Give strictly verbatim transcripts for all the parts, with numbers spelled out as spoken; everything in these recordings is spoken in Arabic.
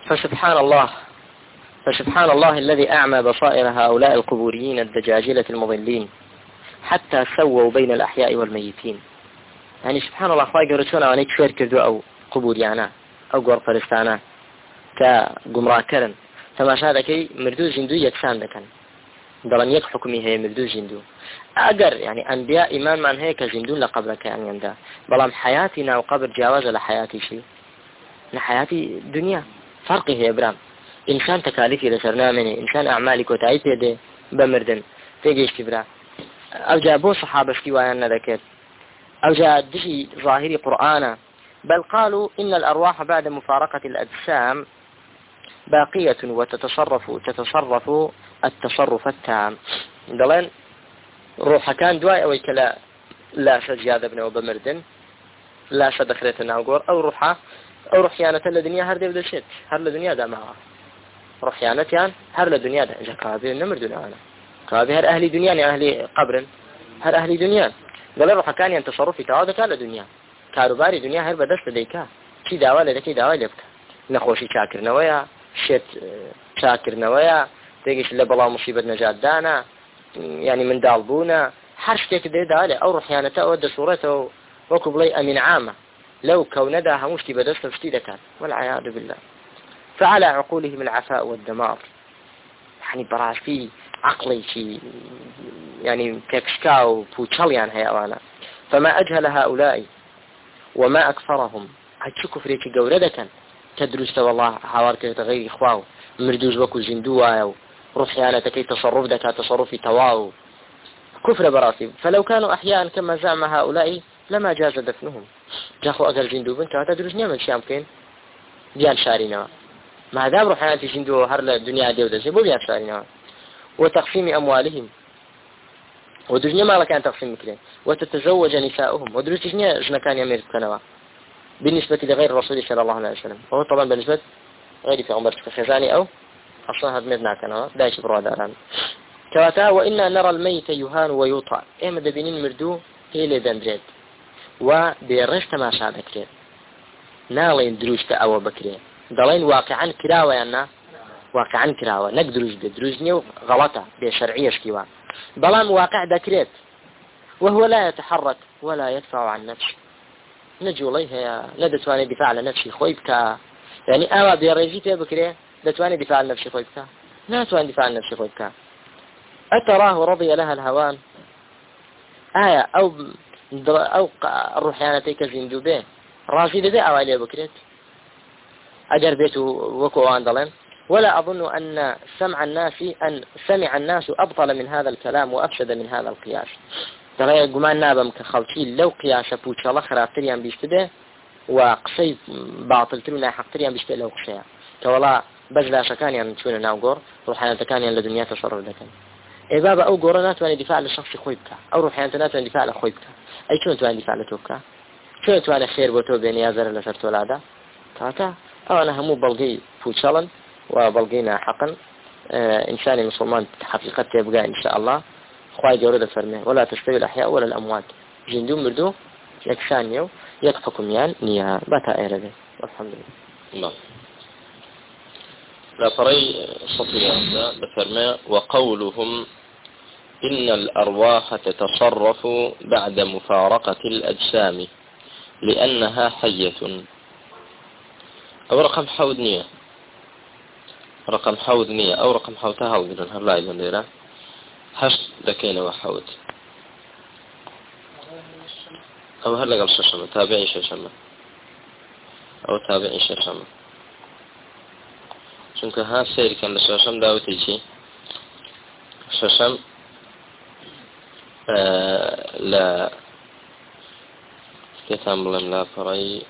فسبحان الله فسبحان الله الذي أعمى بصائر هؤلاء القبوريين الدجاجلة المضلين حتى سووا بين الأحياء والميتين. يعني سبحان الله خواهي قرشونا وانيك شوير كردو أو قبوريانا أو قور فلسطانا كقمرا كرن تماشا ذكي مردو زندو يكسان دكان دلن يك حكمي هي مردو زندو أقر يعني أنبياء إيمان من هيك زندو لقبرك يعني عنده بلام حياتنا وقبر جاوز لحياتي شيء لحياتي دنيا فرقي هي برام إنسان تكاليفي لسرنا مني إنسان أعمالك وتعيب يده بمردن تيجيش كبرا أو جابوا صحابة شكوايانا ذكر أو جاء دشي ظاهري قرآن بل قالوا إن الأرواح بعد مفارقة الأجسام باقية وتتصرف تتصرف التصرف التام دلين روح كان دواء أو كلا لا سجاد ابن وبمردن لا سدخلتنا وقور أو روحها أو رحيانة لدنيا هر دي بدشت هر لدنيا دا معها رحيانة يعني هر لدنيا دا إذا كابي نمردنا أنا كابي هر أهلي دنيا يعني أهلي قبر هر أهلي دنيا دلين روح كان يعني تصرفي تعادة كان لدنيا كاروباري دنيا هر بدست ديكا كي داوا لدكي داوا لبكا نخوشي شاكر نويا شت شاكر نويا تيجيش اللي بلا مصيبة نجات دانا يعني من دالبونا حرش كيك دي دالي أو رحيانته أو صورته وكب لي أمين عامة لو كوندا هموشتي بدست فشتي دكات والعياذ بالله. فعلى عقولهم العفاء والدمار يعني براسي عقلي شي يعني ككشكاو بوتشاليان هي أوانا. فما أجهل هؤلاء وما أكثرهم هتشكوا فريكي قوردة تدرس والله حوارك تغير إخواه مردوز وكو زندوا رحيانتك تصرف دك تصرفي تواو كفر براسي. فلو كانوا أحياء كما زعم هؤلاء لما جاز دفنهم جاخو أقل زندو بنت تدرس نعمل شيء يمكن ديال شارينا ما دام رحيانتي زندو هر الدنيا دي ودرسي بو ديال شارينا وتقسيم أموالهم ودرسني ما كان تقسيم مثله وتتزوج نساؤهم ودرسني جنا كان يمير كنوا بالنسبة لغير الرسول صلى الله عليه وسلم وهو طبعا بالنسبة غير في عمر الخزاني أو أصلا هذا مبنى كنوا دايش برادران كواتا وإنا نرى الميت يهان ويوطع إيه مدبينين مردو هي لدندريد وبيرشت ما شاهد كريد نالين دروشت أو بكريد دلين واقعا كراوة يعني واقعا كراوة نك دروج بي دروجني غلطة بشرعية شكيوان بلان واقع دكريد وهو لا يتحرك ولا يدفع عن نفسه نجو ليه ندتواني دفاع عن نفسي خويبك يعني أما بيرجيت بكريد دتواني دفاع عن نفسي خويبك لا تواني دفاع عن نفسي خويبك أتراه رضي لها الهوان آية أو أو الروحيانتيك زندوبه راشد ذا أولي بكريت أجر بيته وكو أندلن ولا أظن أن سمع الناس أن سمع الناس أبطل من هذا الكلام وأفسد من هذا القياس. ترى جمان نابم كخلتي لو قياس بوتش الله خرافيا بيشتبه وقصي باطل تلنا حقتيا بيشتبه لو قصيا كولا بجلا شكان يعني شون ناوجور روحيانتكان يعني لدنيا تصرف ذاك إيه بابا أو جورنات وأنا دفاع للشخص خويبك أو روحيانتنات وأنا دفاع لخويبك أي شون تواني دفاع لتوكا شون تواني خير بوتو بيني يازر اللي صرت ولاده تاتا أو أنا همو بلغي فوتشالن وبلغينا حقا آه إنساني مسلمان حقيقة يبقى إن شاء الله خواهي جورد فرمه ولا تستوي الأحياء ولا الأموات جندو مردو يكسان يو يكفكم يان نيها باتا إيرده والحمد لله. لا فري صفية بفرمه وقولهم إن الأرواح تتصرف بعد مفارقة الأجسام لأنها حية. أو رقم حود نية رقم حود نية أو رقم حوتها وذلون هلا إذن ليرا هش دكينا وحود أو هلا قبل ششمة تابعي ششمة أو تابعي ششمة چونکە ها سیرکەن لە شەشەم داوتێکی شەشەم لە پێتان بڵێم لاپەڕەی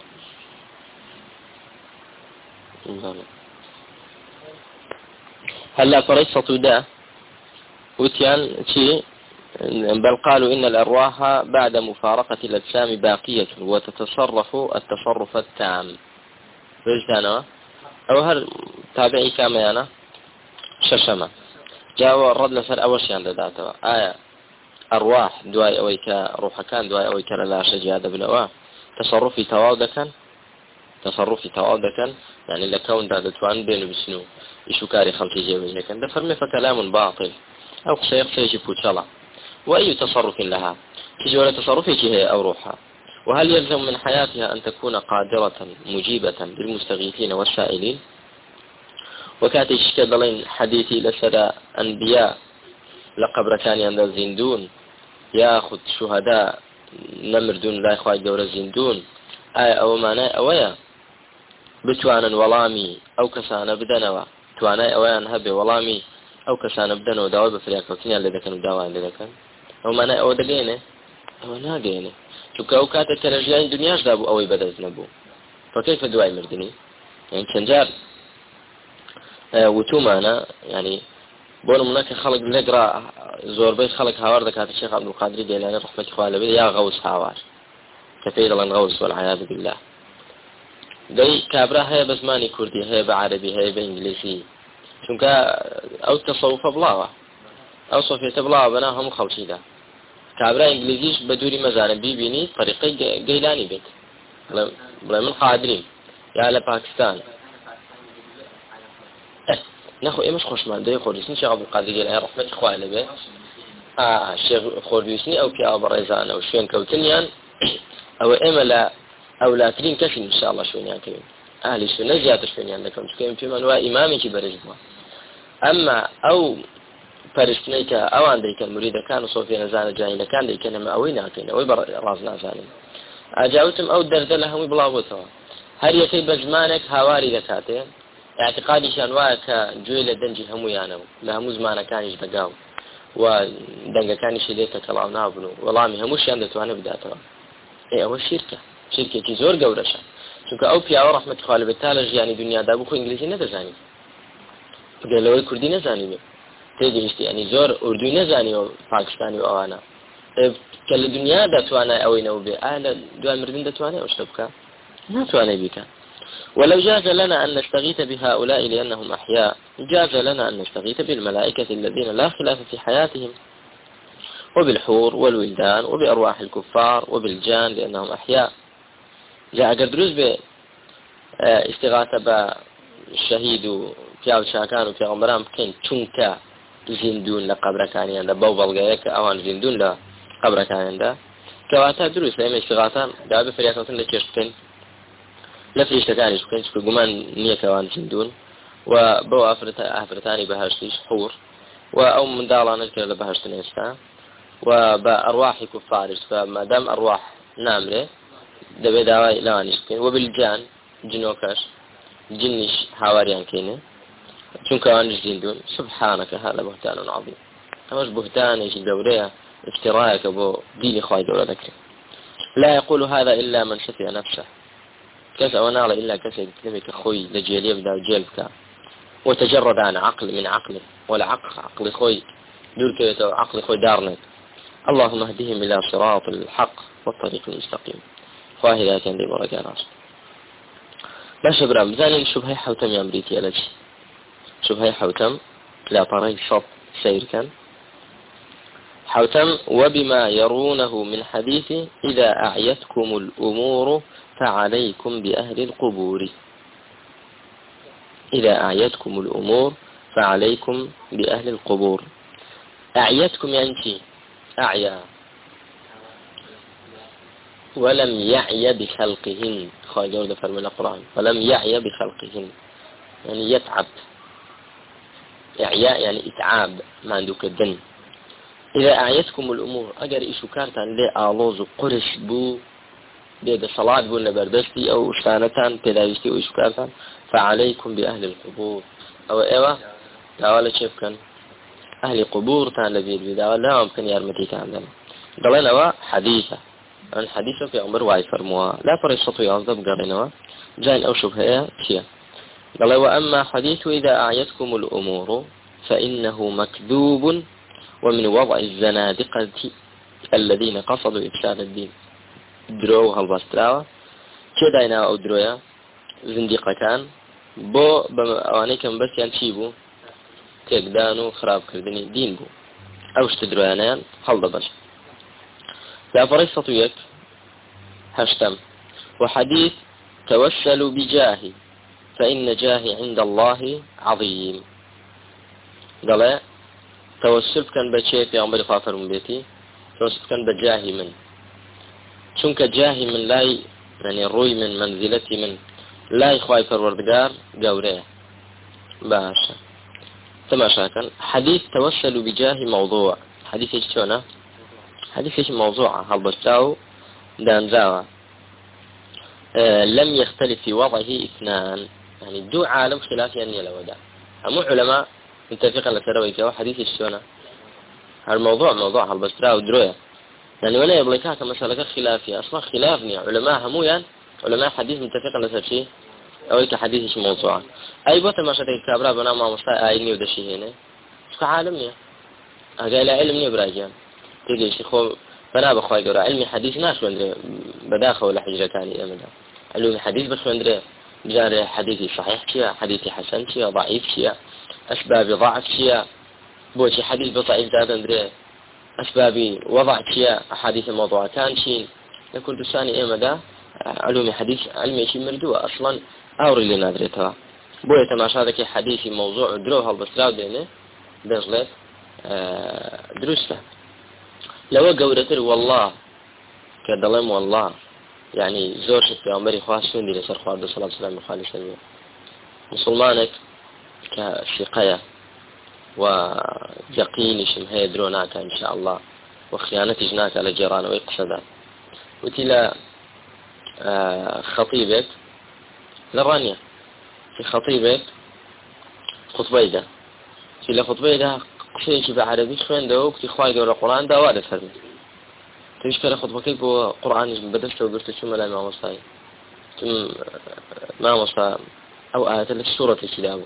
هەل لاپەڕەی سەد و دە وتیان چی بل قالوا إن الأرواح بعد مفارقة الأجسام باقية وتتصرف التصرف التام رجدانا أو هل تابعي كما أنا ششمة جاء الرد لسر أول شيء عند ذاته آية أرواح دواي أويك روح كان دواي أويك لا شجاع بنوا تصرفي تواضع كان تصرفي توابع كان يعني لكون ده دتوان بينه بسنو يشكاري خلقي جيبين لكن ده فرمي فكلام باطل أو قصير سيجب وشلع. وأي تصرف لها تجي ولا تصرفي هي أو روحها. وهل يلزم من حياتها أن تكون قادرة مجيبة للمستغيثين والسائلين؟ وكانت يشكدلين حديثي لسدى أنبياء لقبر كان عند الزندون ياخذ شهداء نمردون لا يخواج دور الزندون آية أو معنى أويا بتوانا ولامي أو كسانا بدنوا توانا أويا هبي ولامي أو كسانا بدنوا داوا بفريق وكنيا اللي كانوا داوا اللي كان أو معنى أو دقينه أو ناقينه شو كأوكات الترجيان دنياش دابو أوي بدأ نبو فكيف دواء مردني يعني تنجار آه وتومانا يعني بون منك خلق لقرا زور بيت خلق هاور ذكات الشيخ عبد القادر جيلاني رحمة الله عليه يا غوث هاور كثير من غوث والعياذ بالله دي كابرا هي بزماني كردي هي بعربي هي بإنجليزي شنك أو تصوف بلاوة أو صوفية بلاوة بناهم خلشي ده كابرا إنجليزيش بدوري مزانا بيبيني طريقي جيلاني بيت بلا من قادرين يا لباكستان ناخو إيه مش خوش ما ده يخوريسني شيخ أبو القادر جيلاني رحمة إخواني به آه الشيخ خوريسني أو كي أبو ريزان أو شوين كوتنيان أو إما لا أو لا ترين كفين إن شاء الله شوين يعني كريم أهل السنة جات شوين عندكم شكين في من هو إمامي كبرزبوا أما أو فرشتنيك أو عندك المريد كانوا صوفي نزان جاينا كان ذي كان مأوين عكينا ويبر رازنا زانين أجاوتم أو دردلهم يبلاغوتها هل يكيب زمانك هواري ذكاتين اعتقادي شانواك جويل دنجي همو يانو لهمو زمانا كان يجدقاو ودنجا كان يشيديك كلام نابنو والله هموش ياندتو أنا بداتها إيه هو الشركة شركة كيزور جورشة شوك أو بيا ورحمة خالي بالتالج يعني دنيا دابوكو إنجليزي نتزاني قال له كردي نزاني تيجي إشتي يعني زور أردو نزاني وباكستاني وأنا كل الدنيا دتوانا أوينا وبي أهل دوال مردين دتوانا وشتبكا نتوانا بيكا ولو جاز لنا أن نستغيث بهؤلاء لأنهم أحياء جاز لنا أن نستغيث بالملائكة الذين لا خلاف في حياتهم وبالحور والولدان وبأرواح الكفار وبالجان لأنهم أحياء جاء قدروز باستغاثة بالشهيد وفياو شاكان وفياو مرام بكين تنكا زندون لقبر كان عند بوبل جايك أوان زندون لقبر كان عند كواتا دروس لما استغاثان جاء بفريقة لكيشتين لفريش تكاني شكين شكو قمان نية كوان زندون وبو أفرتاني بهاشتيش حور وأو من دالا نذكر لبهاشتين إستا وبأرواح كفار فما دام أرواح نامرة دبي دواي لاني شكين وبالجان جنوكاش جنش حواريان كينه چونك أنج زندون سبحانك هذا بهتان عظيم همش بهتان يجي دورية افتراءك أبو دين خواهي دولة ذكري لا يقول هذا إلا من شفي نفسه كسا ونعلى إلا كسا كلمك أخوي لجيل يبدأ جيلك وتجرد عن عقل من عقله ولا عقل عقل خوي دول كيتو عقل خوي دارنا اللهم اهدهم إلى صراط الحق والطريق المستقيم خواهي لا كان دي بركة ناس باش برام زاني شبهي حوتم يا أمريكي ألجي شبهي حوتم لا طريق شط سير كان حوتم وبما يرونه من حديث إذا أعيتكم الأمور فعليكم بأهل القبور إذا أعيتكم الأمور فعليكم بأهل القبور أعيتكم يعني أعيا ولم يعي بخلقهن خارج جودة فرمان القرآن ولم يعي بخلقهن يعني يتعب إعياء يعني إتعاب ما عندك الدن إذا أعيتكم الأمور أجر إيشو كارتان لي آلوز قرش بو بيد صلاة بو نبردستي أو شانتان بلايستي أو إيشو كارتان فعليكم بأهل القبور أو إيوه داولا شيف كان أهل قبور تان لبيد بداولا لا ممكن يارمتي كان دلنا حديثة عن حديثة في عمر واي فرموها لا فريشتو يعظم قرنوا جاين أو شبهة كيا قال وأما حديث إذا أعيتكم الأمور فإنه مكذوب ومن وضع الزنادقة الذين قصدوا إفساد الدين درو هالبستراوة كداينا أو درويا زنديقة كان بو بأوانيكم بس ينشيبو تقدانو خراب كردني دين بو أوش تدرويانيان هل بس لا فريسة يك هشتم وحديث توسلوا بجاهي فإن جاهي عند الله عظيم. قال توسل كان بشيء في عمر فافر من بيتي توسل كان بجاهي من شنك جاهي من لا يعني الروي من منزلتي من لا إخوائي فروردقار قوريه باشا تماشا. كان حديث توسلوا بجاهي موضوع حديث ايش شونه حديث ايش موضوع هالبستاو دانزاوا آه لم يختلف في وضعه اثنان يعني دو عالم خلاف يعني لو دا مو علماء متفقا لترويك حديث ايش شونه هالموضوع موضوع هالبستاو درويه يعني ولا يبليكها كمسألة خلافية أصلا خلافني علماء همو يعني علماء حديث متفقا لترشيه أو كحديث ايش موضوع أي بوتا ما شتى كابرا بنا ما مستاء آيني ودشي هنا كعالمني قال علمني براجان تيجي شيخو فأنا بخواي قرأ علمي حديث ناس وندري بداخل ولا حجرة تانية أمدا علمي حديث بس وندري بجاري حديثي صحيح شيء حديثي حسن شيء ضعيف شيء أسباب ضعف شيء بوشي حديث بضعيف ذات وندري أسباب وضع شيء أحاديث الموضوع كان شيء لكل تساني أمدا علومي حديث علمي شيء مردوه أصلا أوري اللي نادرتها بوية تماشى ذاك حديثي موضوع دروها البصراو دينه بيغلط آه دروسه لو قولت والله كدلم والله يعني زور شت في عمري خاص من دي لسر خوارد صلى الله عليه وسلم وخالي سلمي مسلمانك كثقية ويقيني شمهي دروناك إن شاء الله وخيانتي جناك على جيران ويقصدا وتلا آه خطيبك لرانيا في خطيبك خطبيده في لخطبيده شيء بعربي خوين دوك تخواي دور القرآن دا وارد فرمي تيجي كلا خطبك يبغى قرآن بدلته وقلت شو ملا ما مصاي ثم ما مصا أو آيات السورة الكتاب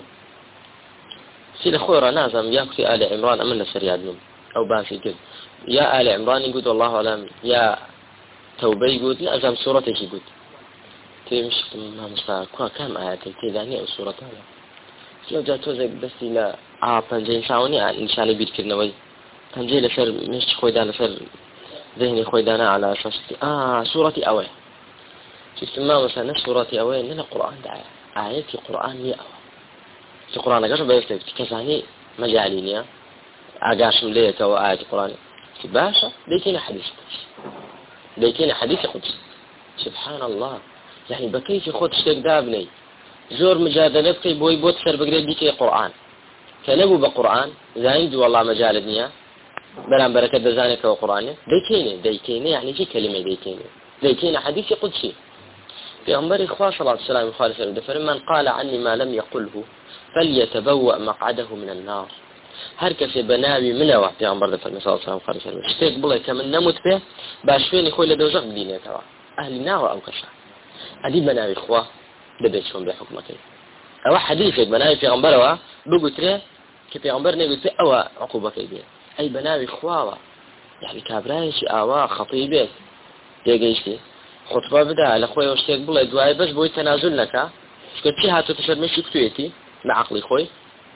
في الأخوة نازم يأكل آل عمران أمنا سريع دم أو باسي كده يا آل عمران يقول والله أعلم يا توبة يقول نازم سورة ايش يقول تمشي ما مصا كوا كم آيات تيجاني أو سورة هذا لو جاتو زي بس لا آه بنجي إنساني إنساني بيتكلنوي بنجي لسر مش خوي دانا سر ذهني خوي دانا على أساس آه سورة أوي شفت ما مثلا سورة أوي إننا قرآن دعاء آيات القرآن مئة في القرآن قاش بيفتح كذاني مجالينيا أقاش مليك أو آيات القرآن في باشا ليكين حديث قدس ليكين حديث قدس سبحان الله يعني بكيف خود شيء دابني زور مجادلة بكي بوي بوت سر بقريب بكي قرآن كنبو بقرآن زايد والله مجال الدنيا بلان بركة دزانك وقرآن ديكيني ديكيني يعني في كلمة ديكيني ديكيني حديث قدسي في أنبار إخوة صلى الله عليه وسلم خالص الدفر من قال عني ما لم يقله فليتبوأ مقعده من النار هركس بناوي منوع في أنبار دفر صلى الله عليه وسلم خالص الدفر اشتاك بله كمن نمت به باشوين إخوة لدوزق بدينة توا أهل النار أو كسا هذه بناوي إخوة دبيتشون بحكمك أو حديث بناوي في أنبار بقول ترى كي أنبار نقول ترى أو عقوبك يديه أي بناوي إخوة يعني كابرايش أو خطيبك يجيشي خطبة بدأ لأخوي واشتاق بله دواي بس بوي تنازل لك قلت شي هاتو تشد مشي كتويتي مع عقلي خوي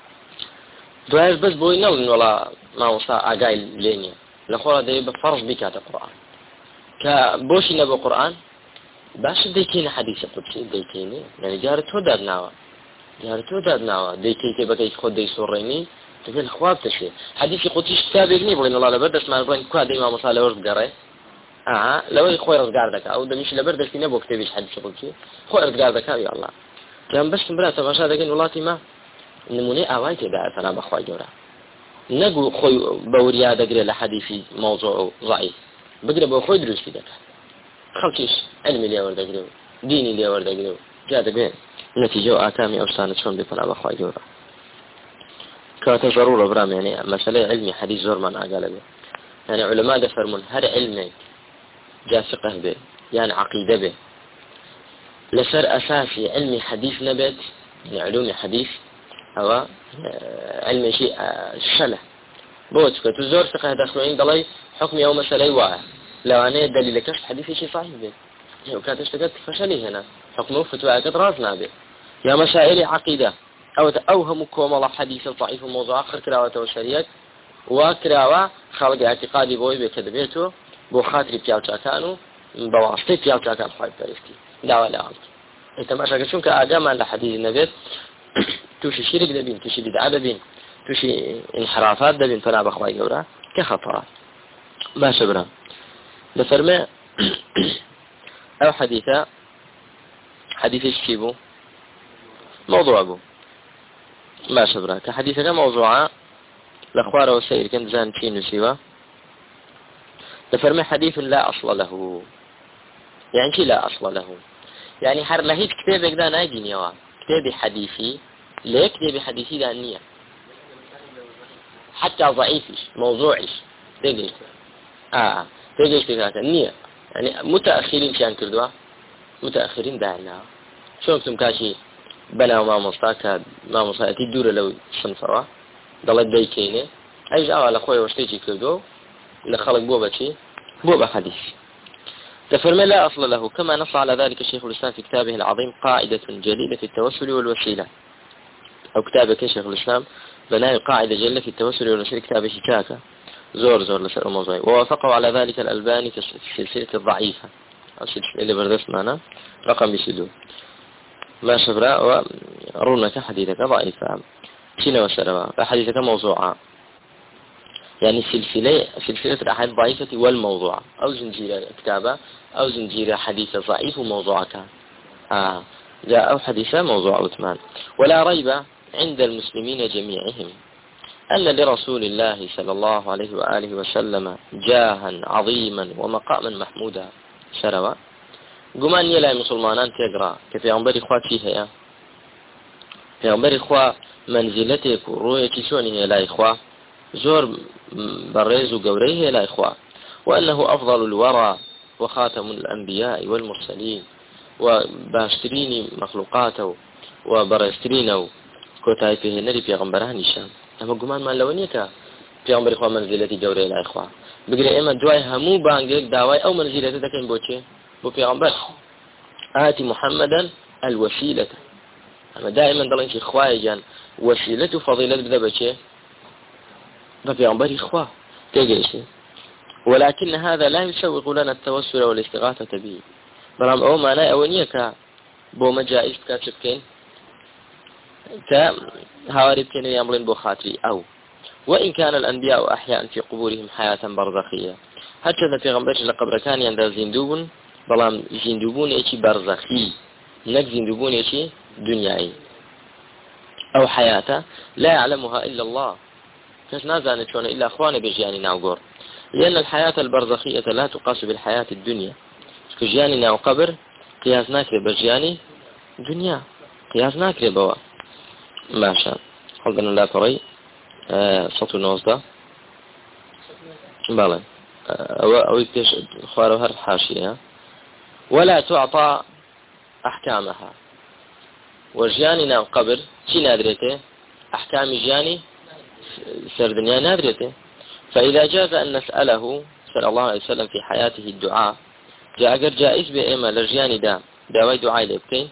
دواي بس بوي نول ولا ما وصا أقاي لينيا لأخوة دي بفرض بك هذا القرآن كبوشي نبو قرآن باش ديكيني حديث قدسي ديكيني يعني جارته داد ناوا جارته داد ناوا ديكيني بكي خود دي سوريني تقول الخواب تشي حديث قدسي تابعني بغين الله لبدس ما نبغين كوا ديما مصالة ورد قرأي آه لو يخوي رزقار ذكاء أو دميش لبرد في نبوك تبيش حد شغل شيء خوي رزقار ذكاء يا الله كان بس مرات ما شاء ذكين والله ما نموني أواي تبع أنا بخوي جورا نقول خوي بوريا دقري لحديثي موضوع ضعيف بقرا بخوي دروس في ذكاء خلصيش علمي اللي ورد قريب ديني اللي ورد قريب جاد بين نتيجة آتامي أو سنة شون بيطلع بخوي جورا كانت ضرورة برام يعني مسألة علمي حديث زور من أقال به يعني علماء دفرمون هر علمي جاء فقه به يعني عقيدة به لسر أساسي علمي حديث نبت يعني علوم حديث أو علمي شيء الشلة بوتك تزور فقه داخلين ضلي حكم يوم مسألة واحد لو أنا دليل كشف حديث شيء صحيح به يعني وكانت اشتغلت فشلي هنا حكمه فتوى قد رازنا به يا مسائل عقيدة أو أوهم كوم الله حديث ضعيف موضوع آخر كراوة وشريعة وكراوة خلق اعتقادي بوي بكذبيته بو خاطري بياوچاکانو بواسطه پیاوچاکان خوای پرستی داوا لعالت تماشا شونك أجمع لحديث النبي توشي شرك دبين توشي بدعة دبين توشي انحرافات دبين فلا بخواي جورا كخطأ ما شبرا لفرما أو حديثة حديث الشيبو موضوع أبو ما شبرا كحديثة كموضوعة الأخبار والسير كان زان تين وسيوا لفرما حديث لا أصل له يعني شي لا أصل له يعني حر لهيت كتابك ده ناجي نيوا كتابي حديثي ليه كتابي حديثي ده النية حتى ضعيفش موضوعش تيجي آه تيجي تيجي النية يعني متأخرين كان كردوا متأخرين دعنا شو انتم كاشي بنا وما مصطاك ما مصطاك الدورة لو صنفوا ضلت بيكينه أي جاء على أخوي واشتيجي كردوا لخلق بوبا شي بوبا حديث تفرم لا أصل له كما نص على ذلك الشيخ الإسلام في كتابه العظيم قاعدة جليلة في التوسل والوسيلة أو كتابك شيخ الإسلام بناء قاعدة جليلة في التوسل والوسيلة كتابه شكاكة زور زور لسأل الموضوع ووافقوا على ذلك الألباني في السلسلة الضعيفة أو السلسلة اللي بردست معنا رقم بسدود ما شبراء ورونك حديثك ضعيفة شنو وسلم فحديثك موضوعة يعني سلسلة سلسلة الأحاديث ضعيفة والموضوع أو زنجير كتابة أو زنجير حديث ضعيف وموضوعك آه جاء أو حديث موضوع عثمان ولا ريب عند المسلمين جميعهم أن لرسول الله صلى الله عليه وآله وسلم جاها عظيما ومقاما محمودا شروا قمان يلا مسلمانان تقرأ كفي عنبر إخوات فيها في عنبر إخوة منزلتك ورؤية شوني لا إخوة زور بريز وقوريه لا إخوة وأنه أفضل الورى وخاتم الأنبياء والمرسلين وباشتريني مخلوقاته وبرسترينه كوتاي فيه نري في غنبران الشام أما قمان ما لونيك في غنبر إخوة منزلتي قوريه لا إخوة بقري إما دواي همو بانجيك داواي أو منزلتي دكين بوشي بو في غنبر آتي محمدا الوسيلة أما دائما ضلين شي إخوائي جان وسيلة فضيلة بذا بشي في غنبر إخوة تيجيشي ولكن هذا لا يسوق لنا التوسل والاستغاثة به بلام أو معناه أونيك بو مجائز كاتشبكين تا هواري بكين يامرين بو خاطري أو وإن كان الأنبياء أحياء في قبورهم حياة برزخية هكذا في غنبر لقبر كان يندى زندوبون بلام زندوبون إيشي برزخي نك زندوبون إيشي دنياي أو حياة لا يعلمها إلا الله كاش نازانت شون إلا أخواني بجياني ناوغور لأن الحياة البرزخية لا تقاس بالحياة الدنيا كجياني ناو قبر قياس ناكري بجياني دنيا قياس ناكري بوا ما شاء حضن الله فري آه صوت النوزدة بالا أو أو يكتش خوارو هر حاشية ولا تعطى أحكامها وجياني ناو قبر شي نادرته أحكام جياني سردنيا نادرته فإذا جاز أن نسأله صلى الله عليه وسلم في حياته الدعاء جاء أجر جائز بإما لرجاني دا داوي دعاء لبكين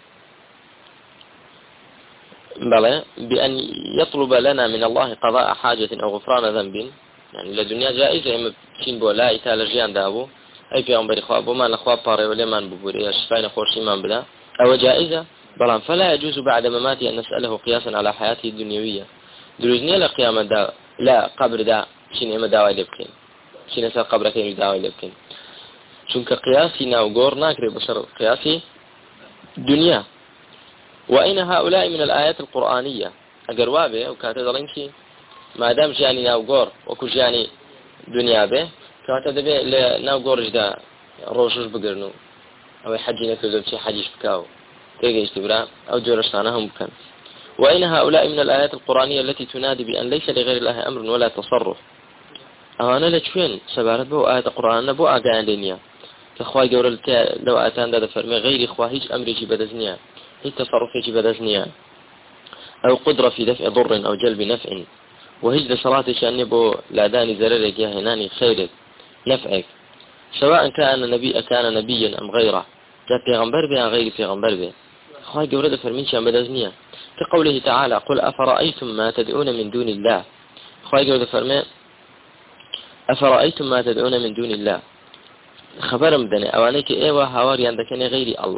بلى بأن يطلب لنا من الله قضاء حاجة أو غفران ذنب يعني لدنيا جائزة إما بشين بو لا إتال رجيان دابو أي في عمبر إخوة ما نخوة باري وليمان ببوري الشفاين خورشي من بلا أو جائزة بلى فلا يجوز بعد مماته أن نسأله قياسا على حياته الدنيوية دروزنيا لقيامة دا لا قبر دا شين إما داوي لبكين شين أسأل قبر كين داوي لبكين چونك قياسي ناوغور ناكري بشر قياسي دنيا وأين هؤلاء من الآيات القرآنية أقروا به وكانت ظلمشي ما دام جاني ناوغور وكو جاني دنيا به كانت دبي ناوغور جدا روشوش بقرنو أو حجينا كذب شي حجيش بكاو تيجي استبراء أو جورشتانهم كان وأين هؤلاء من الآيات القرآنية التي تنادي بأن ليس لغير الله أمر ولا تصرف أنا لتشوين سبارت بو آيات القرآن بو آقان دنيا كخواي قول لو آتان دا فرمي غير إخوة هيج أمر يجي بدزنيا هيج تصرف يجي بدزنيا أو قدرة في دفع ضر أو جلب نفع وهيج لصلاة شأني بو لاداني زررك يا هناني خيرك نفعك سواء كان نبي كان نبيا أم غيره جاء في غنبر به أم غير في غنبر به خواي قول دا فرمي شأن بدزنيا كقوله تعالى قل أفرأيتم ما تدعون من دون الله خواي قول دا فرمي أفرأيتم ما تدعون من دون الله خبر مدني أوانيك إيوه هواري عندكني غير الله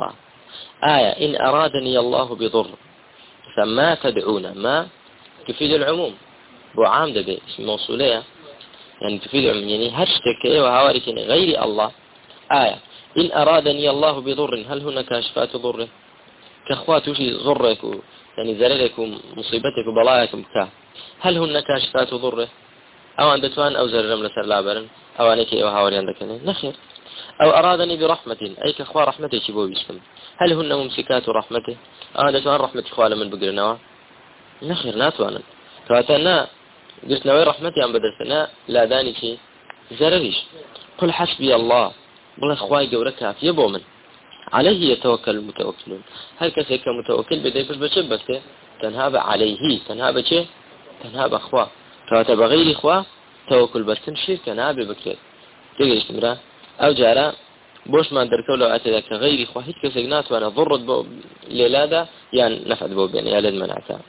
آية إن أرادني الله بضر فما تدعون ما تفيد العموم وعام ده اسم موصولية يعني تفيد العموم يعني هشتك وهوارك غير الله. آية إن أرادني الله بضر هل هناك كاشفات ضره كأخوات وشي ضرك و... يعني زررك ومصيبتك وبلايك ومكاه هل هناك كاشفات ضره أو عند توان أو زررم لسر لابرن أو أنك أو هاوري عندك نخير. أو أرادني برحمة أي كأخوة رحمته شبه بيسكم هل هن ممسكات رحمته أو عند توان رحمة إخوة من بقرنوا نخير ناتوانا فأتنا قلت نوي رحمتي عن بدرسنا لا داني شيء زرريش. قل حسبي الله والله إخوائي قورك يبو من عليه يتوكل المتوكلون هل كسيك متوكل بديكش بشبته تنهاب عليه تنهاب شيء تنهاب أخوة فأتبع غير إخوة توكل بس تمشي تنهاب بكير تيجي استمرار أو جارة بوش ما دركوا لو أتذكر غير إخوة هيك كسيقنات وأنا ضرت بو ليلادة يعني نفعت بو بين يالد منعتها.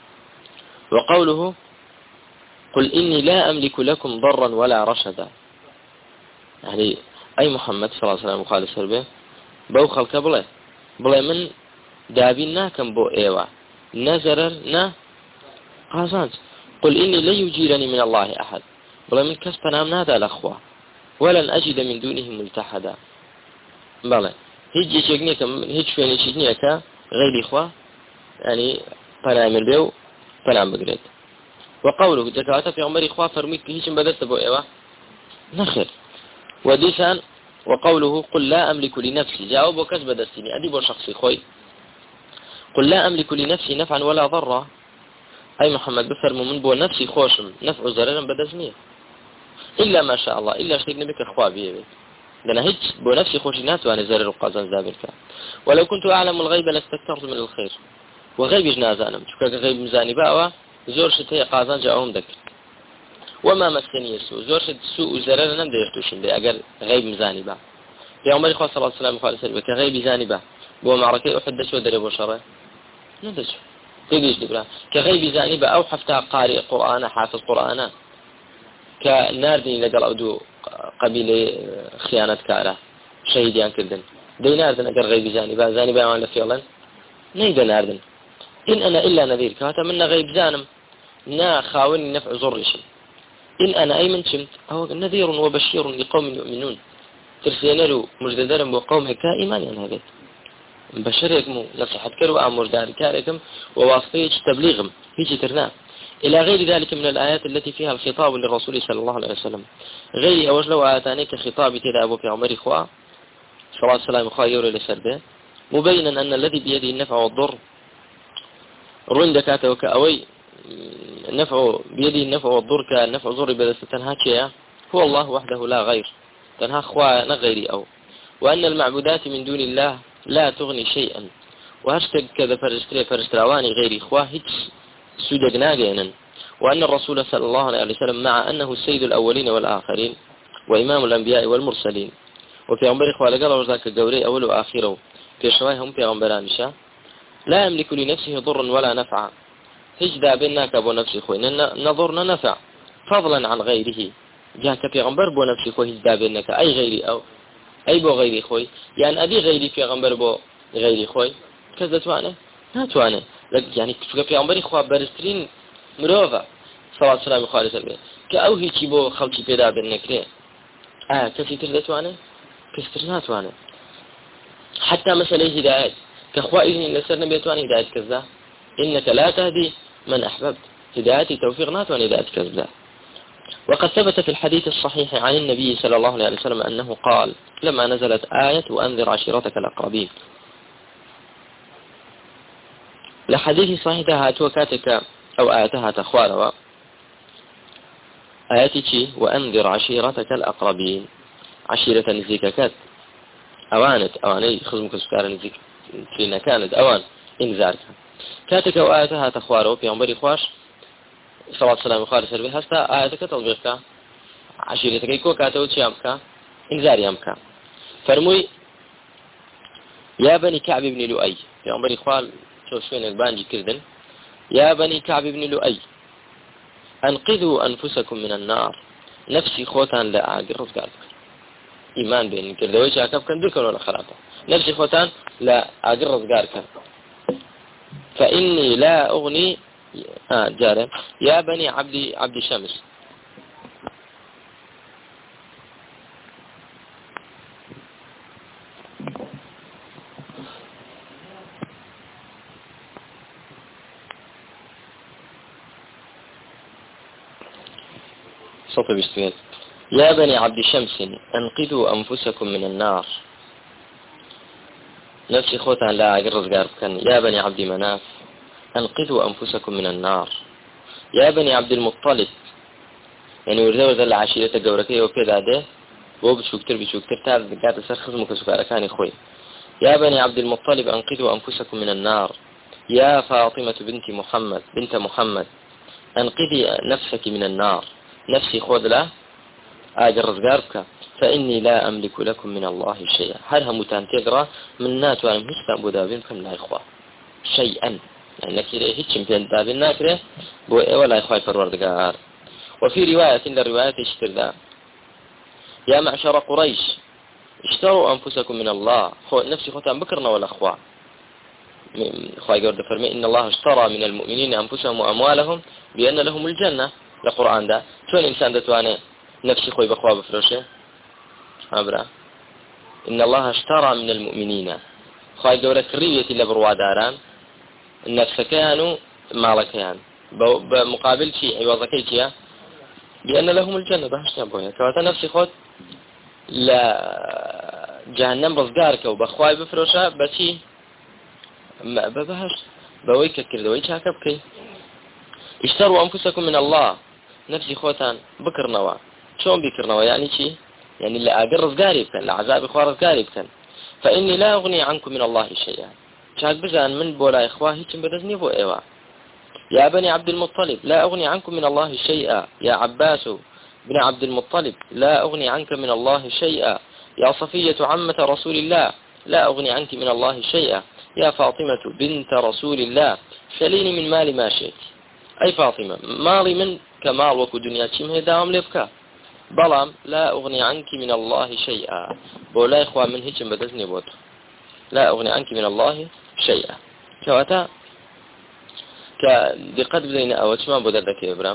وقوله قل إني لا أملك لكم ضرا ولا رشدا يعني أي محمد صلى الله عليه وسلم وقال السربة بو خلق بله بله من دابينا كم بو إيوة نزرنا قازانت قل إني لا يجيرني من الله أحد بله من كسبنا من هذا الأخوة ولن أجد من دونه ملتحدا بله هيج يشجنيك هيج فين يشجنيك غير إخوة يعني فنعمل بيو فنعمل بقريت. وقوله جكاته في عمر إخوة فرميك هيش بدأت بو إيوة نخر. وديسان وقوله قل لا أملك لنفسي جاوب كسب دستني أديب شخصي خوي قل لا أملك لنفسي نفعا ولا ضرا أي محمد بفرم من بو نفسي خوشم نفع زررا بدزنيه إلا ما شاء الله إلا شتيقنا بك أخوة بيه لأن هيج بو نفسي خوشي ناس وأنا زرر وقازان زابلك ولو كنت أعلم الغيب لاستكثرت من الخير وغيب جنازانم شكاك غيب مزاني باوا زور شتي قازان جاءهم ذكر وما مسني السوء زور شت سوء زرر نم ديرتوشن دي أجر غيب مزاني با في عمر صلى الله عليه وسلم قال سلبي كغيب زاني با بو معركة أحد دش ودري بو شرع ندش تيجيش دبرا كغيب زاني با أو حفتها قارئ قرآن حافظ قرآن كناردين لقل أودو قبيلة خيانة كارة شهيديان كردن دي ناردن أجر غيب زاني با زاني با ولا فيلا نيدا ناردن إن أنا إلا نذير كاتا منا غيب زانم نا خاوني نفع زرشم إن أنا أي من شمت أو نذير وبشير لقوم يؤمنون ترسينا له مجددرم وقومه كإيمان يعني هذا بشركم نصحت كروا أمر ذلك وواسطية تبليغهم هيجي ترنا إلى غير ذلك من الآيات التي فيها الخطاب للرسول صلى الله عليه وسلم غير أوجلوا آتانيك خطاب تلا أبو في عمر إخوة صلى الله عليه وسلم خير لسرده مبينا أن الذي بيده النفع والضر رندكاته كأوي النفع بيده النفع والضر كالنفع ضر بدستنها شيئا هو الله وحده لا غير تنها أخوة نغيري أو وأن المعبودات من دون الله لا تغني شيئا وهشتك كذا فرستري فرستراواني غير إخوة هيك سودقنا جينا وأن الرسول صلى الله عليه وسلم مع أنه السيد الأولين والآخرين وإمام الأنبياء والمرسلين وفي عمر إخوة لقال وذاك الجوري أول وآخره في شوائهم في عمرانشا لا يملك لنفسه ضرا ولا نفعا هجدا بينك أبو نفسي خوي نظرنا نفع فضلا عن غيره جاءك في عمر بو نفسي خوي هجدا بينك أي غيري أو أي بو غيري خوي يعني أدي غيري في عمر بو غيري خوي كذا توانه لا توانه يعني في عمر إخوة برسترين مروفة صلى الله عليه وسلم خالص البيت كأوهي تبو خلقي بيدا بينك آه كفي تردى توانه كسترنا توانه حتى مسألة هدايات كأخوائه لسرنا بيتوان هداية كذا إنك لا تهدي من أحببت هدايتي توفيق ناتوان هداية كذا. وقد ثبت في الحديث الصحيح عن النبي صلى الله عليه وسلم أنه قال لما نزلت آية وأنذر عشيرتك الأقربين لحديث صحيح هاتوكاتك أو آياتها تخواروا آياتك وأنذر عشيرتك الأقربين عشيرة نزيككات أوانت أواني خزمك سكار نزيك فينا كانت أوان إنذارك كاتك وآياتها تخواروا في عمر إخواش صلى الله عليه وسلم خالص سربي هستا آياتك تطبيقك عشيرتك يكو كاتو تشامك إنذار يامك فرموي يا بني كعب بن لؤي في عمر إخوال شو شوينك بانجي كردن يا بني كعب بن لؤي أنقذوا أنفسكم من النار نفسي خوتان لا أعقر رفقاتك إيمان بين كردوي شاكب كان دول كانوا خرابة نفسي خوتان لا أجرز قارك فإني لا أغني آه جارم يا بني عبد عبد شمس صوت بيستوين يا بني عبد شمس انقذوا أنفسكم من النار نفسي خوتان لا أجرز قارك يا بني عبد مناف انقذوا أنفسكم من النار يا بني عبد المطلب يعني ورده ورده العشيرة الجوركية وكذا ده وهو بشوكتر بشوكتر تعال قاعد تسخز مكسوكارا كان خوي يا بني عبد المطلب أنقذوا أنفسكم من النار يا فاطمة بنت محمد بنت محمد أنقذي نفسك من النار نفسي خذ له أجر رزقارك فإني لا أملك لكم من الله شيئا هرها متانتقرا من نات وأنا مهتم بدابينكم لا إخوة شيئا يعني كده هيك يمكن دابين ناكره ولا إخوة فروردقار وفي رواية إن الروايات اشتردا يا معشر قريش اشتروا أنفسكم من الله نفسي خوتان بكرنا والأخوة أخوة يقول فرمي إن الله اشترى من المؤمنين أنفسهم وأموالهم بأن لهم الجنة القرآن ده شون إنسان دتواني نفسي خوي بأخوة بفرشه أبرا إن الله اشترى من المؤمنين أخوة يقول كرية إلا برواداران النفس كانوا مالكيان بمقابل شيء عوضكي شيء بأن لهم الجنة بهش نبوها كواتا نفسي خود لا جهنم رزقارك وبخواي بفروشا بشي ما ببهش بويك كردوي شاكبكي اشتروا أنفسكم من الله نفسي خوتان بكر نوا شون بكر نوا يعني شي يعني اللي أقر رزقاري بكن لعذاب إخوة رزقاري بكن فإني لا أغني عنكم من الله شيئا شاك بزان من بولا إخواه هيك بدزني بو إيوا يا بني عبد المطلب لا أغني عنكم من الله شيئا يا عباس بن عبد المطلب لا أغني عنك من الله شيئا يا صفية عمة رسول الله لا أغني عنك من الله شيئا يا فاطمة بنت رسول الله سليني من مالي ما شئت أي فاطمة مالي من كمال وكو دنيا شمه داوم لبكا بلام لا أغني عنك من الله شيئا بولا إخوة من هيك بدزني بوت لا أغني عنك من الله شيئا كواتا كدقت بدينا أو شو ما بدر ذكي إبراهيم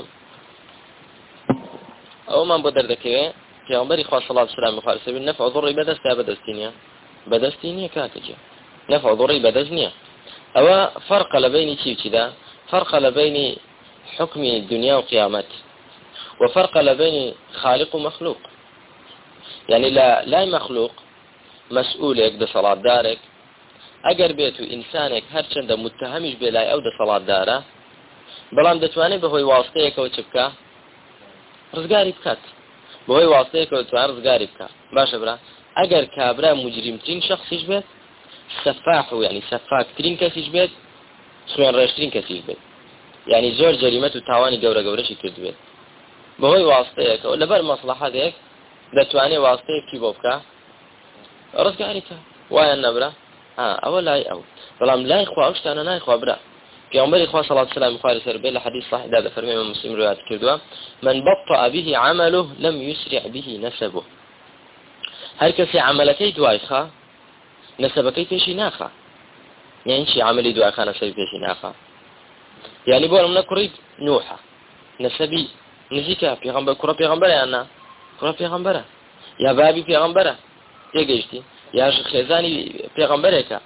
أو ما بدر ذكي في عمر إخوة صلى الله عليه وسلم قال سبيل نفع ضري بدست بدستينيا بدستينيا كاتجة نفع ضري بدزنيا أو فرق لبين شيء كذا فرق لبين حكم الدنيا وقيامت وفرق لبين خالق ومخلوق يعني لا لا مخلوق مسؤولك بصلاة دارك اگر بيتو انسانك هر چند متهمش بلاي او ده صلاة داره بلان دتواني بهوي واسطيك و چبكا رزقاري بكات بهوي واسطيك و توان رزقاري بكا باشا برا اگر كابرا مجرمتين شخصيش بيت سفاح يعني سفاك ترين كسيش بيت سوين رشترين كسيش بيت يعني زور جريمة تاواني قورا قورشي كرد بيت بهوي واسطيك و لبر مصلحة ديك دتواني واسطيك كي بوبكا رزقاري بكا وايا النبرا ها أول أي أو فلام لا إخوة أشت أنا لا إخوة برا في عمر إخوة صلى الله عليه وسلم قال سربيل الحديث صحيح هذا فرمي من مسلم روايات كردوا من بطأ به عمله لم يسرع به نسبه هل كسي عملكي دوايخا نسبكي تشي ناخا يعني شي عملي دوايخا نسبي تشي ناخا يعني بقول من كريد نوحة نسبي نزيكا في غنبر كرة في غنبر أنا كرة في غنبر يا بابي في غنبر تيجيشتي يا خزاني پیغمبرك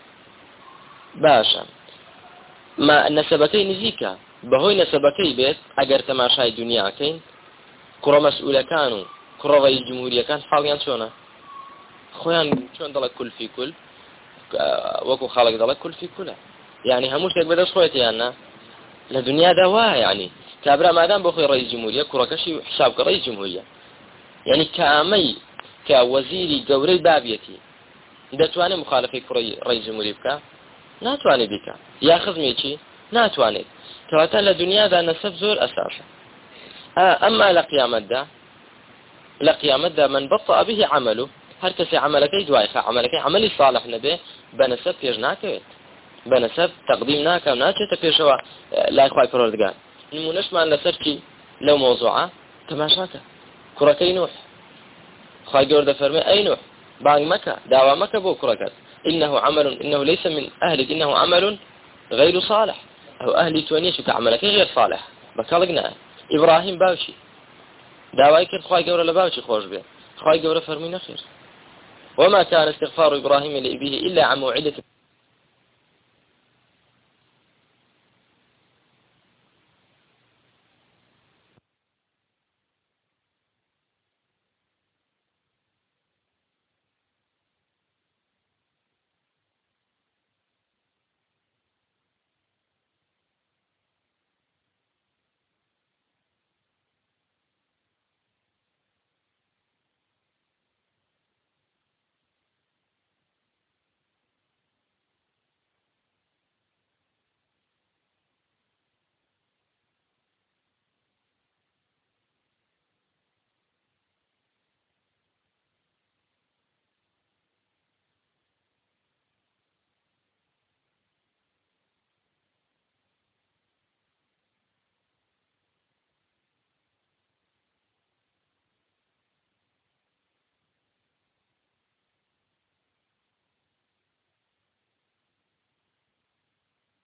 باشا ما نسبتي نزيكا بهوي نسبتي بيت اگر تماشای دنیا كين كرة مسؤولة كانوا كرة رئيس جمهورية كان حاليا شونا خويان شون ضلك كل في كل وكو خالق ضلك كل في كل يعني هموش لك بدأ خويتي أنا لدنيا دواء يعني كابرا ما دام بخوي رئيس جمهورية كرة كشي حسابك رئيس جمهورية يعني كامي كوزيري قوري بابيتي دەتوانێت مخالفەی کوڕی ڕئیس جمهوری بکە ناتوانێت بیکە یا خزمێکی ناتوانێت کەواتە لە دنیادا نەسەب زۆر ئەساسە ئەمما لە قیامەتدا لە قیامەتدا من بطأ به عمله هەر کەسێ عملەکەی دوایخە عملەکەی عملی صالح نەبێ بە نەسەب پێش ناکەوێت بە نەسەب تەقدیم ناکە و ناچێتە پێشەوە لای خوای پەروەردگار نمونەشمان لەسەر چی لەو مۆزوعە تەماشاکە کوڕەکەی نوح خواهي قرد فرمي أي نوح بان مكة دعوى مكة بوكركت إنه عمل إنه ليس من أهلك إنه عمل غير صالح أو أهلي تونيش كعملك غير صالح بكالقنا إبراهيم باوشي دعوى كرد خواهي قرد لباوشي خوش بيه خواهي قرد فرمي نخير وما كان استغفار إبراهيم لأبيه إلا عن موعدة